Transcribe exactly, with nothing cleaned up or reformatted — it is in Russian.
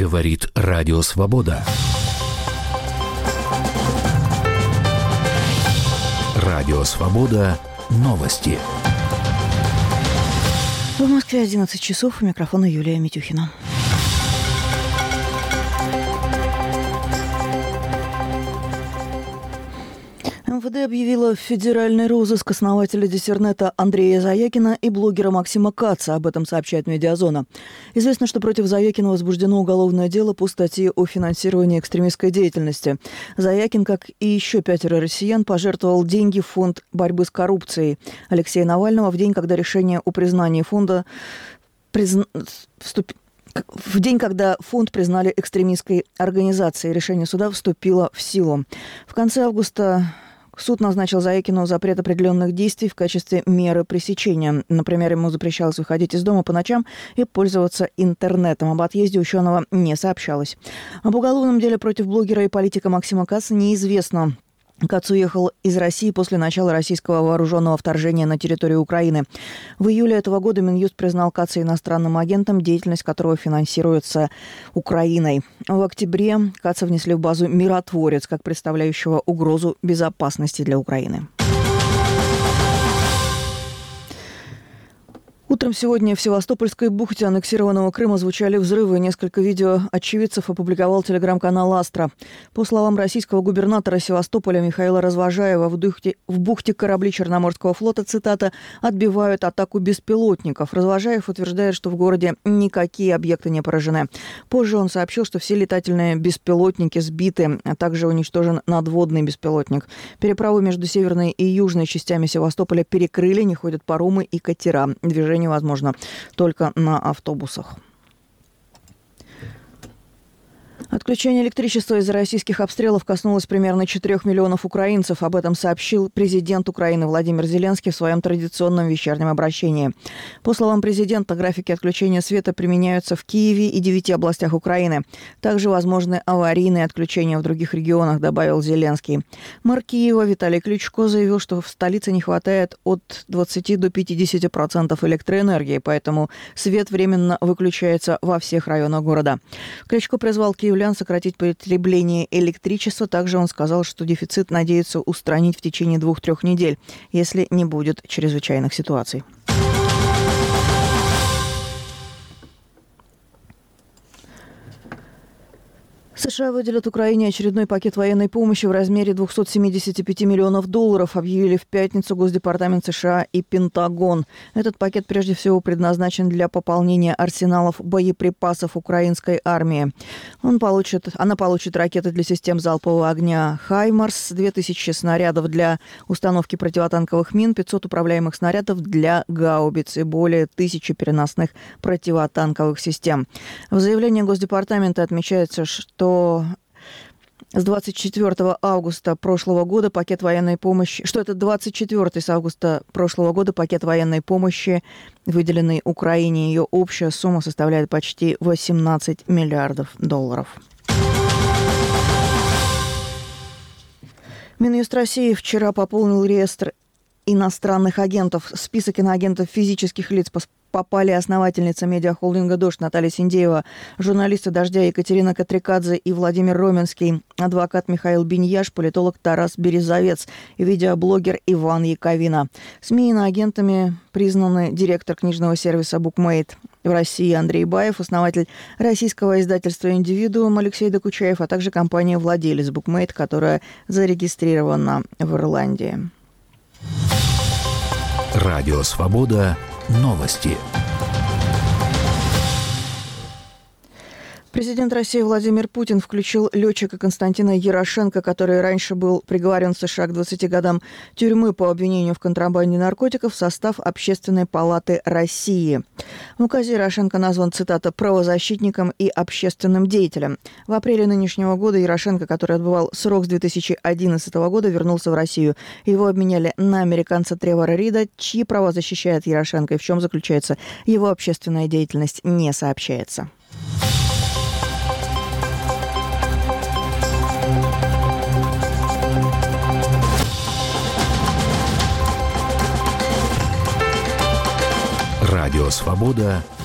Говорит Радио Свобода. Радио Свобода. Новости. В Москве одиннадцать часов. У микрофона Юлия Митюхина. эм вэ дэ объявила федеральный розыск основателя диссернета Андрея Заякина и блогера Максима Каца. Об этом сообщает «Медиазона». Известно, что против Заякина возбуждено уголовное дело по статье о финансировании экстремистской деятельности. Заякин, как и еще пятеро россиян, пожертвовал деньги в фонд борьбы с коррупцией Алексея Навального в день, когда решение о признании фонда призна... вступ... В день, когда фонд признали экстремистской организацией, решение суда вступило в силу. В конце августа суд назначил Заякину запрет определенных действий в качестве меры пресечения. Например, ему запрещалось выходить из дома по ночам и пользоваться интернетом. Об отъезде ученого не сообщалось. Об уголовном деле против блогера и политика Максима Каца неизвестно. Кац уехал из России после начала российского вооруженного вторжения на территорию Украины. В июле этого года Минюст признал Каца иностранным агентом, деятельность которого финансируется Украиной. В октябре Каца внесли в базу «Миротворец», как представляющего угрозу безопасности для Украины. Утром сегодня в Севастопольской бухте аннексированного Крыма звучали взрывы. Несколько видео очевидцев опубликовал телеграм-канал «Астра». По словам российского губернатора Севастополя Михаила Развожаева, в бухте, в бухте корабли Черноморского флота, цитата, «отбивают атаку беспилотников». Развожаев утверждает, что в городе никакие объекты не поражены. Позже он сообщил, что все летательные беспилотники сбиты, а также уничтожен надводный беспилотник. Переправу между северной и южной частями Севастополя перекрыли, не ходят паромы и катера. Движение невозможно только на автобусах. Отключение электричества из-за российских обстрелов коснулось примерно четырёх миллионов украинцев. Об этом сообщил президент Украины Владимир Зеленский в своем традиционном вечернем обращении. По словам президента, графики отключения света применяются в Киеве и девяти областях Украины. Также возможны аварийные отключения в других регионах, добавил Зеленский. Мэр Киева Виталий Кличко заявил, что в столице не хватает от двадцати до пятидесяти процентов электроэнергии, поэтому свет временно выключается во всех районах города. Кличко призвал киевлян сократить потребление электричества. Также он сказал, что дефицит надеется устранить в течение двух-трех недель, если не будет чрезвычайных ситуаций. США выделят Украине очередной пакет военной помощи в размере двухсот семидесяти пяти миллионов долларов, объявили в пятницу Госдепартамент США и Пентагон. Этот пакет прежде всего предназначен для пополнения арсеналов боеприпасов украинской армии. Он получит, она получит ракеты для систем залпового огня «Хаймарс», две тысячи снарядов для установки противотанковых мин, пятьсот управляемых снарядов для гаубиц и более тысячи переносных противотанковых систем. В заявлении Госдепартамента отмечается, что с двадцать четвёртого августа прошлого года пакет военной помощи, что это двадцать четвёртый с августа прошлого года пакет военной помощи, выделенный Украине. Ее общая сумма составляет почти восемнадцать миллиардов долларов. Минюст России вчера пополнил реестр иностранных агентов. В список иноагентов физических лиц попали основательница медиахолдинга «Дождь» Наталья Синдеева, журналисты «Дождя» Екатерина Катрикадзе и Владимир Роменский, адвокат Михаил Биньяш, политолог Тарас Березовец и видеоблогер Иван Яковина. СМИ иноагентами признаны директор книжного сервиса «Букмейт» в России Андрей Баев, основатель российского издательства «Индивидуум» Алексей Докучаев, а также компания-владелец «Букмейт», которая зарегистрирована в Ирландии. Радио Свобода. Новости. Президент России Владимир Путин включил летчика Константина Ярошенко, который раньше был приговорен в США к двадцати годам тюрьмы по обвинению в контрабанде наркотиков, в состав Общественной палаты России. В указе Ярошенко назван, цитата, «правозащитником и общественным деятелем». В апреле нынешнего года Ярошенко, который отбывал срок с две тысячи одиннадцатого года, вернулся в Россию. Его обменяли на американца Тревора Рида, чьи права защищает Ярошенко и в чем заключается его общественная деятельность, не сообщается. Радио Свобода.